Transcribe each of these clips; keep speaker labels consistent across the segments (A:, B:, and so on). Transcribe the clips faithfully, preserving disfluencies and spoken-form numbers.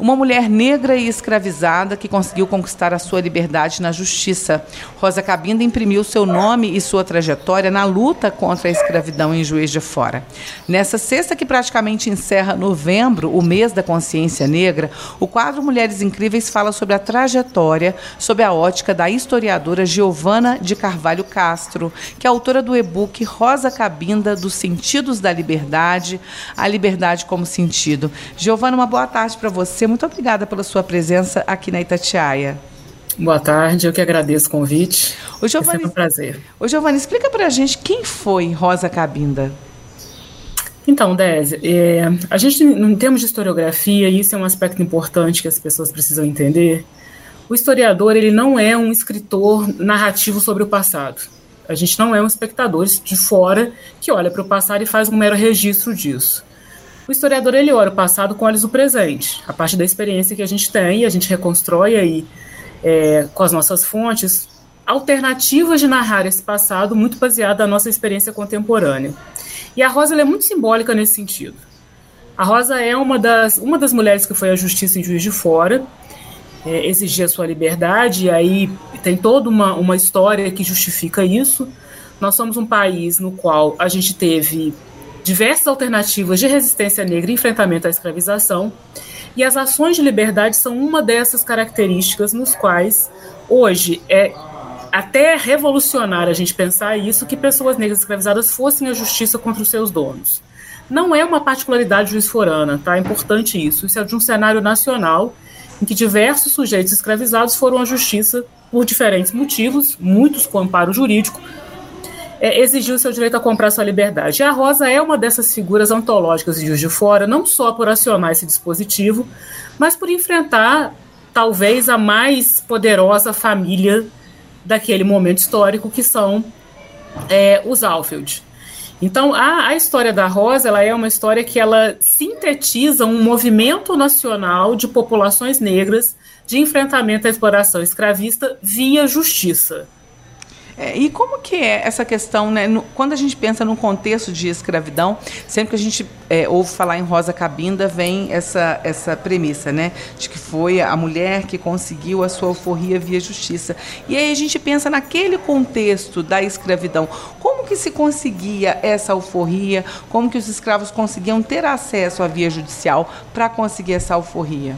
A: uma mulher negra e escravizada que conseguiu conquistar a sua liberdade na justiça. Rosa Cabinda imprimiu seu nome e sua trajetória na luta contra a escravidão em Juiz de Fora. Nessa sexta que praticamente encerra novembro, o mês da consciência negra, o quadro Mulheres Incríveis fala sobre a trajetória sob a ótica da historiadora Giovana de Carvalho Castro, que é autora do e-book Rosa Cabinda, dos Sentidos da Liberdade, a liberdade como sentido. Giovana, uma boa tarde para você. Muito obrigada pela sua presença aqui na Itatiaia.
B: Boa tarde, eu que agradeço o convite.
A: Ô, Giovana,
B: é sempre um prazer.
A: Ô, Giovana, explica para a gente quem foi Rosa Cabinda.
B: Então, Désia, é, a gente, em termos de historiografia, isso é um aspecto importante que as pessoas precisam entender. O historiador, ele não é um escritor narrativo sobre o passado. A gente não é um espectador de fora que olha para o passado e faz um mero registro disso. O historiador, ele olha o passado com olhos do presente, a partir da experiência que a gente tem, a gente reconstrói aí, é, com as nossas fontes, alternativas de narrar esse passado muito baseada na nossa experiência contemporânea. E a Rosa ela é muito simbólica nesse sentido. A Rosa é uma das, uma das mulheres que foi à justiça em Juiz de Fora, é, exigia sua liberdade, e aí tem toda uma, uma história que justifica isso. Nós somos um país no qual a gente teve diversas alternativas de resistência negra e enfrentamento à escravização, e as ações de liberdade são uma dessas características nos quais, hoje, é até revolucionário a gente pensar isso, que pessoas negras escravizadas fossem à justiça contra os seus donos. Não é uma particularidade juiz-forana, tá? É importante isso. Isso é de um cenário nacional em que diversos sujeitos escravizados foram à justiça por diferentes motivos, muitos com amparo jurídico, É, exigiu seu direito a comprar sua liberdade. E a Rosa é uma dessas figuras ontológicas de Juiz de Fora, não só por acionar esse dispositivo, mas por enfrentar talvez a mais poderosa família daquele momento histórico, que são é, os Alfeld. Então, a, a história da Rosa ela é uma história que ela sintetiza um movimento nacional de populações negras de enfrentamento à exploração escravista via justiça.
A: É, e como que é essa questão, né? No, quando a gente pensa num contexto de escravidão, sempre que a gente é, ouve falar em Rosa Cabinda, vem essa, essa premissa, né? De que foi a mulher que conseguiu a sua alforria via justiça. E aí a gente pensa naquele contexto da escravidão, como que se conseguia essa alforria, como que os escravos conseguiam ter acesso à via judicial para conseguir essa alforria?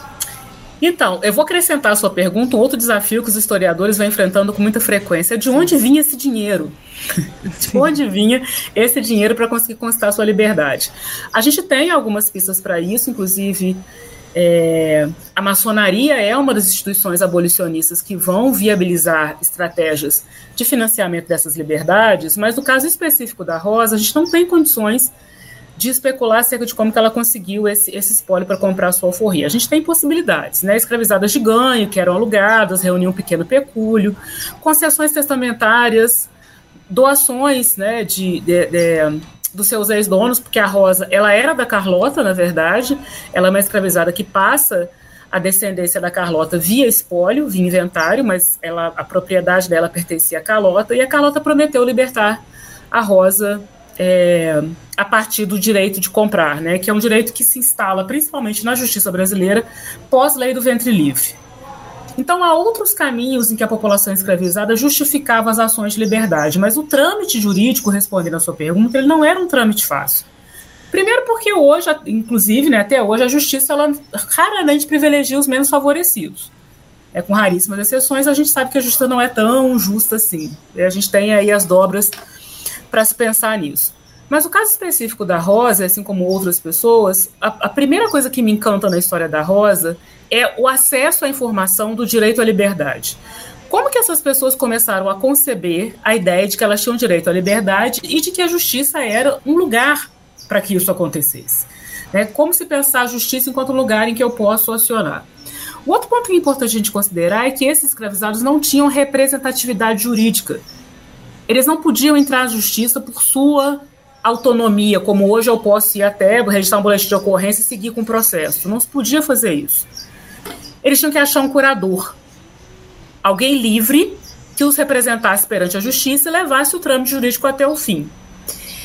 B: Então, eu vou acrescentar à sua pergunta um outro desafio que os historiadores vão enfrentando com muita frequência. De onde vinha esse dinheiro? De onde vinha esse dinheiro para conseguir conquistar a sua liberdade? A gente tem algumas pistas para isso, inclusive é, a maçonaria é uma das instituições abolicionistas que vão viabilizar estratégias de financiamento dessas liberdades, mas no caso específico da Rosa, a gente não tem condições de especular acerca de como que ela conseguiu esse, esse espólio para comprar a sua alforria. A gente tem possibilidades, né? Escravizadas de ganho, que eram alugadas, reuniam um pequeno pecúlio, concessões testamentárias, doações, né, de, de, de, dos seus ex-donos, porque a Rosa ela era da Carlota, na verdade, ela é uma escravizada que passa a descendência da Carlota via espólio, via inventário, mas ela, a propriedade dela pertencia à Carlota, e a Carlota prometeu libertar a Rosa É, a partir do direito de comprar, né, que é um direito que se instala principalmente na justiça brasileira pós-lei do ventre livre. Então há outros caminhos em que a população escravizada justificava as ações de liberdade, mas o trâmite jurídico, respondendo a sua pergunta, ele não era um trâmite fácil. Primeiro porque hoje, inclusive, né, até hoje, a justiça ela raramente privilegia os menos favorecidos. É, com raríssimas exceções, a gente sabe que a justiça não é tão justa assim. E a gente tem aí as dobras para se pensar nisso. Mas o caso específico da Rosa, assim como outras pessoas, a, a primeira coisa que me encanta na história da Rosa é o acesso à informação do direito à liberdade. Como que essas pessoas começaram a conceber a ideia de que elas tinham direito à liberdade e de que a justiça era um lugar para que isso acontecesse? Né? Como se pensar a justiça enquanto lugar em que eu posso acionar? O outro ponto que é importante a gente considerar é que esses escravizados não tinham representatividade jurídica. Eles não podiam entrar na justiça por sua autonomia, como hoje eu posso ir até registrar um boletim de ocorrência e seguir com o processo. Não se podia fazer isso. Eles tinham que achar um curador, alguém livre que os representasse perante a justiça e levasse o trâmite jurídico até o fim.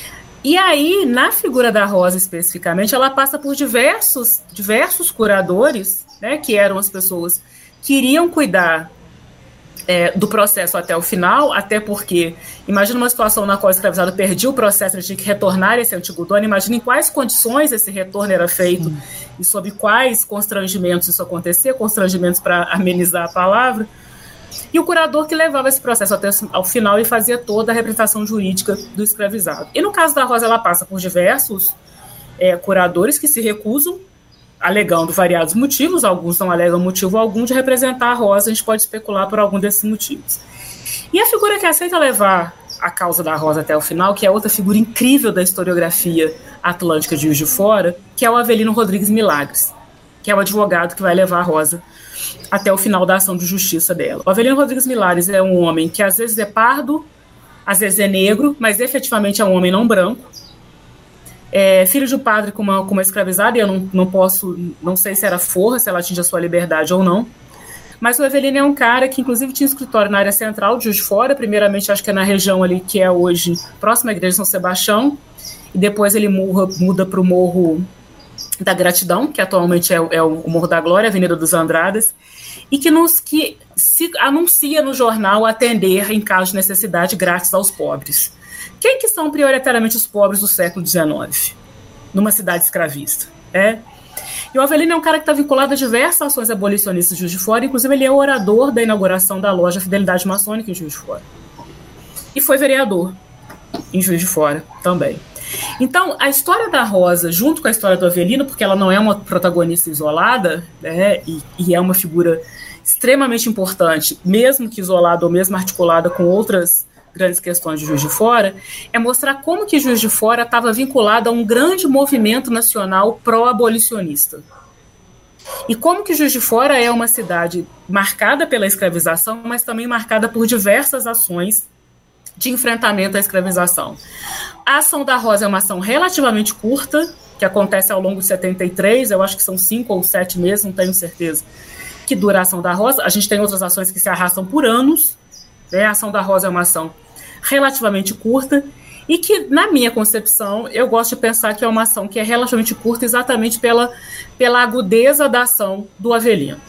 B: E aí, na figura da Rosa especificamente, ela passa por diversos, diversos curadores, né, que eram as pessoas que iriam cuidar é, do processo até o final, até porque, imagina uma situação na qual o escravizado perdia o processo, ele tinha que retornar a esse antigo dono, imagina em quais condições esse retorno era feito. Sim. E sob quais constrangimentos isso acontecia, constrangimentos para amenizar a palavra. E o curador que levava esse processo até ao final e fazia toda a representação jurídica do escravizado. E no caso da Rosa, ela passa por diversos é, curadores que se recusam, alegando variados motivos, alguns não alegam motivo algum de representar a Rosa, a gente pode especular por algum desses motivos. E a figura que aceita levar a causa da Rosa até o final, que é outra figura incrível da historiografia atlântica de Juiz de Fora, que é o Avelino Rodrigues Milagres, que é o advogado que vai levar a Rosa até o final da ação de justiça dela. O Avelino Rodrigues Milagres é um homem que às vezes é pardo, às vezes é negro, mas efetivamente é um homem não branco. É filho de um padre com uma, com uma escravizada, e eu não, não posso, não sei se era forra, se ela atinge a sua liberdade ou não. Mas o Avelino é um cara que, inclusive, tinha escritório na área central de Juiz de Fora, primeiramente acho que é na região ali que é hoje próxima à Igreja de São Sebastião, e depois ele muda, muda para o Morro da Gratidão, que atualmente é, é o Morro da Glória, Avenida dos Andradas, e que, nos, que se anuncia no jornal atender, em caso de necessidade, grátis aos pobres. Quem que são prioritariamente os pobres do século dezenove, numa cidade escravista? É. E o Avelino é um cara que está vinculado a diversas ações abolicionistas de Juiz de Fora, inclusive ele é o orador da inauguração da loja Fidelidade Maçônica em Juiz de Fora. E foi vereador em Juiz de Fora também. Então, a história da Rosa, junto com a história do Avelino, porque ela não é uma protagonista isolada, né, e, e é uma figura extremamente importante, mesmo que isolada ou mesmo articulada com outras grandes questões de Juiz de Fora, é mostrar como que Juiz de Fora estava vinculado a um grande movimento nacional pró-abolicionista. E como que Juiz de Fora é uma cidade marcada pela escravização, mas também marcada por diversas ações de enfrentamento à escravização. A ação da Rosa é uma ação relativamente curta, que acontece ao longo de setenta e três, eu acho que são cinco ou sete meses, não tenho certeza, que dura a ação da Rosa. A gente tem outras ações que se arrastam por anos, né? A ação da Rosa é uma ação relativamente curta, e que, na minha concepção, eu gosto de pensar que é uma ação que é relativamente curta exatamente pela, pela agudeza da ação do Avelino.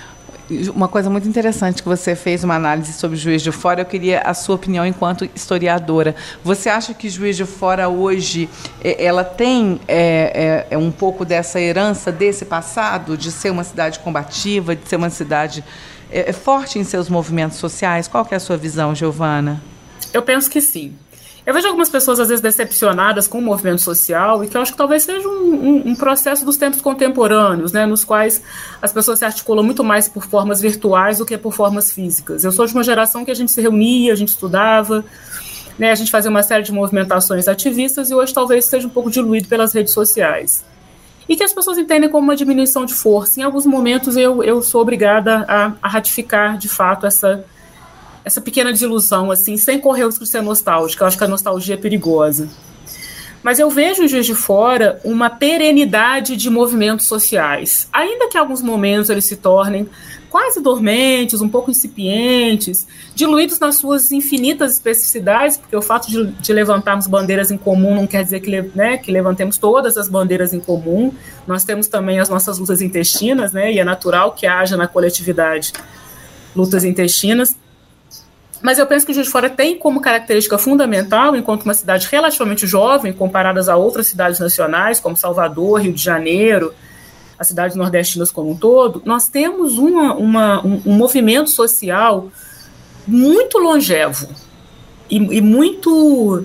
A: Uma coisa muito interessante que você fez uma análise sobre Juiz de Fora, eu queria a sua opinião enquanto historiadora. Você acha que Juiz de Fora hoje, ela tem é, é, um pouco dessa herança desse passado, de ser uma cidade combativa, de ser uma cidade é, forte em seus movimentos sociais? Qual que é a sua visão, Giovana?
B: Eu penso que sim. Eu vejo algumas pessoas, às vezes, decepcionadas com o movimento social, e que eu acho que talvez seja um, um, um processo dos tempos contemporâneos, né, nos quais as pessoas se articulam muito mais por formas virtuais do que por formas físicas. Eu sou de uma geração que a gente se reunia, a gente estudava, né, a gente fazia uma série de movimentações ativistas, e hoje talvez seja um pouco diluído pelas redes sociais. E que as pessoas entendem como uma diminuição de força. Em alguns momentos eu, eu sou obrigada a, a ratificar, de fato, essa... essa pequena desilusão, assim, sem correr o risco de ser nostálgica. Eu acho que a nostalgia é perigosa. Mas eu vejo em Juiz de Fora uma perenidade de movimentos sociais. Ainda que em alguns momentos eles se tornem quase dormentes, um pouco incipientes, diluídos nas suas infinitas especificidades, porque o fato de, de levantarmos bandeiras em comum não quer dizer que, né, que levantemos todas as bandeiras em comum. Nós temos também as nossas lutas intestinas, né, e é natural que haja na coletividade lutas intestinas. Mas eu penso que Juiz de Fora tem como característica fundamental, enquanto uma cidade relativamente jovem, comparadas a outras cidades nacionais, como Salvador, Rio de Janeiro, as cidades nordestinas como um todo, nós temos uma, uma, um, um movimento social muito longevo e, e muito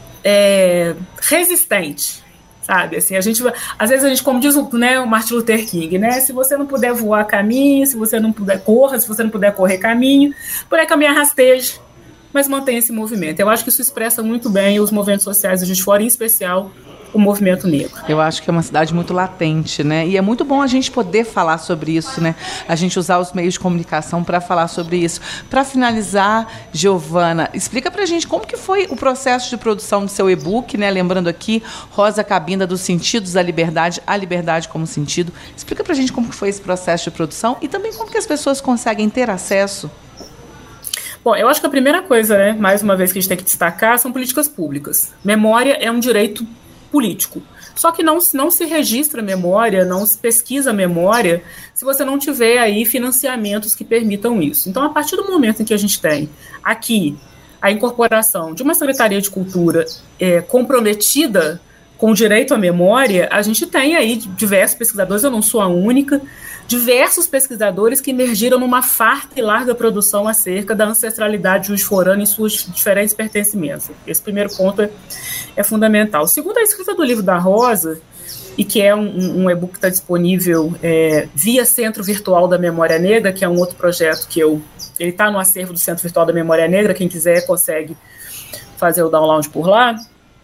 B: é, resistente. Sabe, assim, a gente, às vezes a gente, como diz o, né, o Martin Luther King, né, se você não puder voar, caminhe, se você não puder, corra, se você não puder correr, caminho, puder caminhar, rasteje, mas mantenha esse movimento. Eu acho que isso expressa muito bem os movimentos sociais de Juiz de Fora, em especial o movimento negro.
A: Eu acho que é uma cidade muito latente, né? E é muito bom a gente poder falar sobre isso, né? A gente usar os meios de comunicação para falar sobre isso. Para finalizar, Giovana, explica para a gente como que foi o processo de produção do seu e-book, né? Lembrando aqui, Rosa Cabinda, dos Sentidos da Liberdade, a Liberdade como Sentido. Explica para a gente como que foi esse processo de produção e também como que as pessoas conseguem ter acesso.
B: Bom, eu acho que a primeira coisa, né, mais uma vez que a gente tem que destacar, são políticas públicas. Memória é um direito político. Só que não, não se registra memória, não se pesquisa memória, se você não tiver aí financiamentos que permitam isso. Então, a partir do momento em que a gente tem aqui a incorporação de uma Secretaria de Cultura é, comprometida com o direito à memória, a gente tem aí diversos pesquisadores, eu não sou a única, diversos pesquisadores que emergiram numa farta e larga produção acerca da ancestralidade juiz-forana em suas diferentes pertencimentos. Esse primeiro ponto é, é fundamental. Segundo a escrita do livro da Rosa, e que é um, um e-book que está disponível é, via Centro Virtual da Memória Negra, que é um outro projeto que eu... Ele está no acervo do Centro Virtual da Memória Negra, quem quiser consegue fazer o download por lá.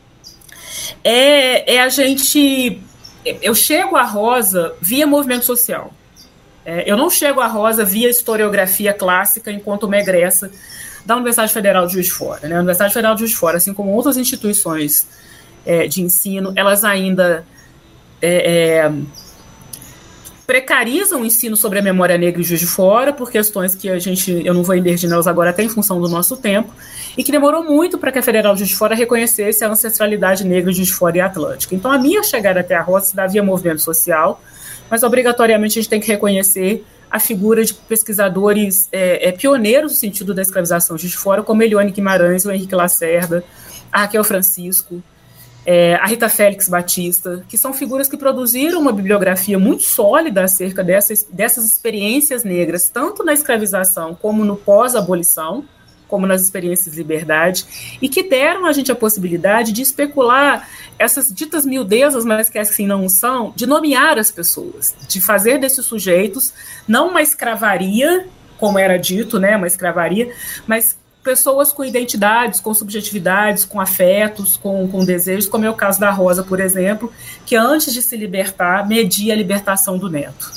B: É, é a gente... Eu chego à Rosa via movimento social. É, eu não chego à Rosa via historiografia clássica enquanto uma egressa da Universidade Federal de Juiz de Fora. Né? A Universidade Federal de Juiz de Fora, assim como outras instituições é, de ensino, elas ainda é, é, precarizam o ensino sobre a memória negra em Juiz de Fora por questões que a gente, eu não vou emergir nelas agora, até em função do nosso tempo, e que demorou muito para que a Federal de Juiz de Fora reconhecesse a ancestralidade negra de Juiz de Fora e Atlântica. Então, a minha chegada até a Rosa se dá via movimento social, mas obrigatoriamente a gente tem que reconhecer a figura de pesquisadores é, é, pioneiros no sentido da escravização de Juiz de Fora, como Eliane Guimarães, o Henrique Lacerda, a Raquel Francisco, é, a Rita Félix Batista, que são figuras que produziram uma bibliografia muito sólida acerca dessas, dessas experiências negras, tanto na escravização como no pós-abolição, como nas experiências de liberdade, e que deram a gente a possibilidade de especular essas ditas miudezas, mas que assim não são, de nomear as pessoas, de fazer desses sujeitos não uma escravaria, como era dito, né, uma escravaria, mas pessoas com identidades, com subjetividades, com afetos, com, com desejos, como é o caso da Rosa, por exemplo, que antes de se libertar, media a libertação do neto.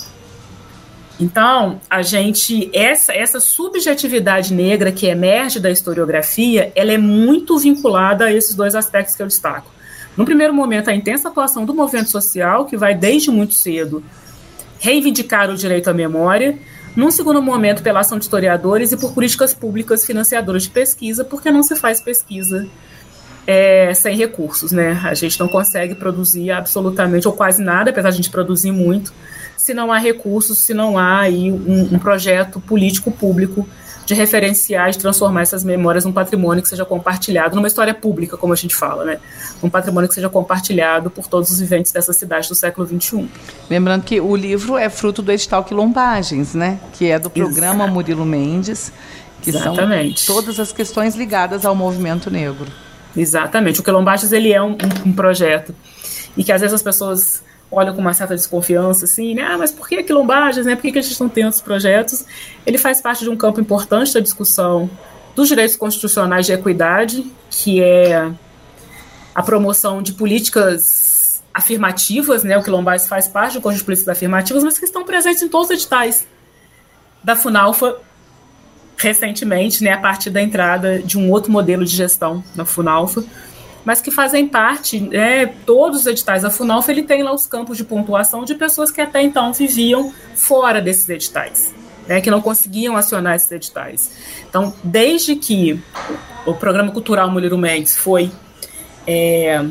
B: Então, a gente, essa, essa subjetividade negra que emerge da historiografia, ela é muito vinculada a esses dois aspectos que eu destaco. No primeiro momento, a intensa atuação do movimento social, que vai desde muito cedo reivindicar o direito à memória. Num segundo momento, pela ação de historiadores e por políticas públicas financiadoras de pesquisa, porque não se faz pesquisa é, sem recursos, né? A gente não consegue produzir absolutamente, ou quase nada, apesar de a gente produzir muito, se não há recursos, se não há aí um, um projeto político público de referenciar e de transformar essas memórias num patrimônio que seja compartilhado, numa história pública, como a gente fala, né? Um patrimônio que seja compartilhado por todos os viventes dessa cidade do século vinte e um.
A: Lembrando que o livro é fruto do edital Quilombagens, né? Que é do programa Exato. Murilo Mendes, que Exatamente. São todas as questões ligadas ao movimento negro.
B: Exatamente. O Quilombagens, ele é um, um, um projeto e que às vezes as pessoas olham com uma certa desconfiança, assim, né? Ah, mas por que Quilombagens, né? Por que, que a gente não tem outros projetos? Ele faz parte de um campo importante da discussão dos direitos constitucionais de equidade, que é a promoção de políticas afirmativas, né? O Quilombagens faz parte do conjunto de políticas afirmativas, mas que estão presentes em todos os editais da FUNALFA recentemente, né? A partir da entrada de um outro modelo de gestão na FUNALFA, mas que fazem parte, né, todos os editais da FUNALFA, ele tem lá os campos de pontuação de pessoas que até então viviam fora desses editais, né, que não conseguiam acionar esses editais. Então, desde que o Programa Cultural Murilo Mendes foi é,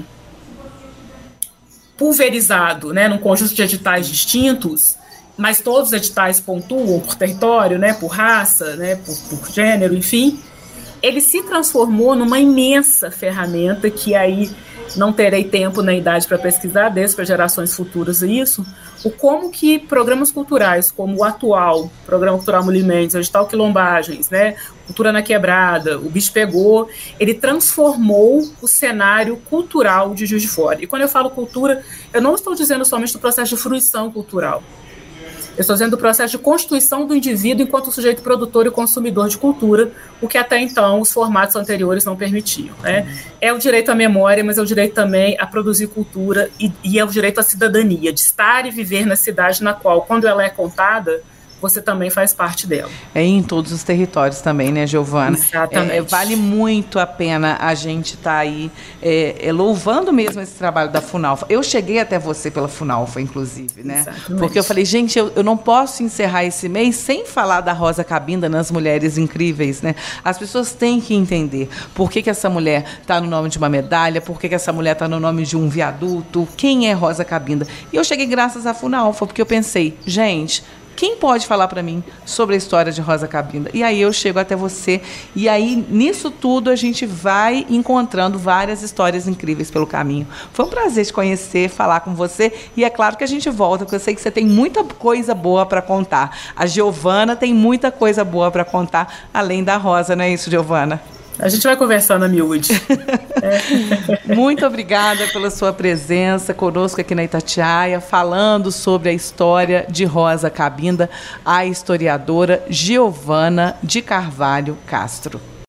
B: pulverizado, né, num conjunto de editais distintos, mas todos os editais pontuam por território, né, por raça, né, por, por gênero, enfim, ele se transformou numa imensa ferramenta que aí não terei tempo nem idade para pesquisar, desde para gerações futuras isso, o como que programas culturais, como o atual Programa Cultural Murilo Mendes, o edital Quilombagens, né, Cultura na Quebrada, o Bicho Pegou, ele transformou o cenário cultural de Juiz de Fora. E quando eu falo cultura, eu não estou dizendo somente do processo de fruição cultural. Eu estou dizendo do processo de constituição do indivíduo enquanto sujeito produtor e consumidor de cultura, o que até então os formatos anteriores não permitiam, né? É o direito à memória, mas é o direito também a produzir cultura e, e é o direito à cidadania, de estar e viver na cidade na qual, quando ela é contada, você também faz parte dela.
A: É em todos os territórios também, né, Giovana?
B: Exatamente.
A: É, vale muito a pena a gente estar tá aí é, é, louvando mesmo esse trabalho da Funalfa. Eu cheguei até você pela Funalfa, inclusive, né?
B: Exatamente.
A: Porque eu falei, gente, eu, eu não posso encerrar esse mês sem falar da Rosa Cabinda nas Mulheres Incríveis, né? As pessoas têm que entender por que, que essa mulher está no nome de uma medalha, por que, que essa mulher está no nome de um viaduto, quem é Rosa Cabinda. E eu cheguei graças à Funalfa, porque eu pensei, gente, quem pode falar para mim sobre a história de Rosa Cabinda? E aí eu chego até você, e aí nisso tudo a gente vai encontrando várias histórias incríveis pelo caminho. Foi um prazer te conhecer, falar com você, e é claro que a gente volta, porque eu sei que você tem muita coisa boa para contar. A Giovana tem muita coisa boa para contar, além da Rosa, não é isso, Giovana?
B: A gente vai conversar na miúde. É.
A: Muito obrigada pela sua presença conosco aqui na Itatiaia, falando sobre a história de Rosa Cabinda, a historiadora Giovana de Carvalho Castro.